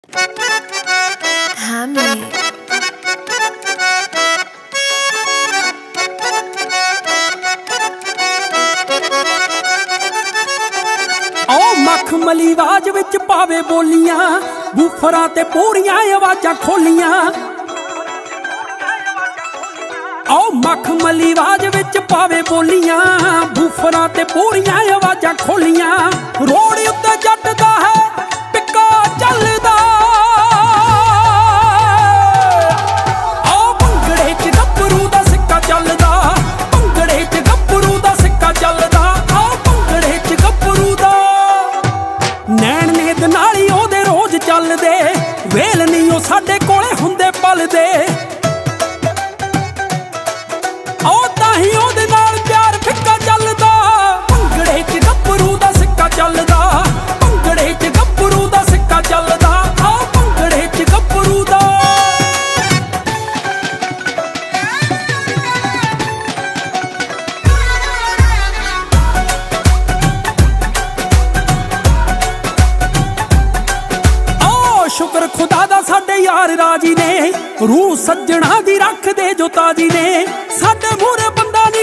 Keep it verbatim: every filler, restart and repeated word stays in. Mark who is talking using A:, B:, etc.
A: Hammy.
B: ओ मखमली आवाज विच पावे बोलियां, बूफरां ते पूरियां आवाजां खोलियां। ओ मखमली आवाज विच पावे बोलियां, बूफरां ते पूरियां आवाजां खोलियां। रोड उत्ते जट दा है पिक्का चलदा, ओ भंगड़े च गभरू दा सिक्का चलदा, भंगड़े च गभरू दा सिक्का चलदा, ओ भंगड़े च गभरू दा। नैण नेद नाल ही ओहदे रोज चलदे, वेल नहीं ओ साडे कोले हुंदे पलदे। ओ ताही ओहदे नाल प्यार फिक्का चलदा, भंगड़े च गभरू दा सिक्का चलदा, भंगड़े च गभरू दा सिक्का चलदा, ओ भंगड़े च गभरू दा। शुक्र खुदा दा साडे यार राजी ने, रूह सज्जणा दी रख दे जो ताजी ने। साडे मूहरे बंदा नहीं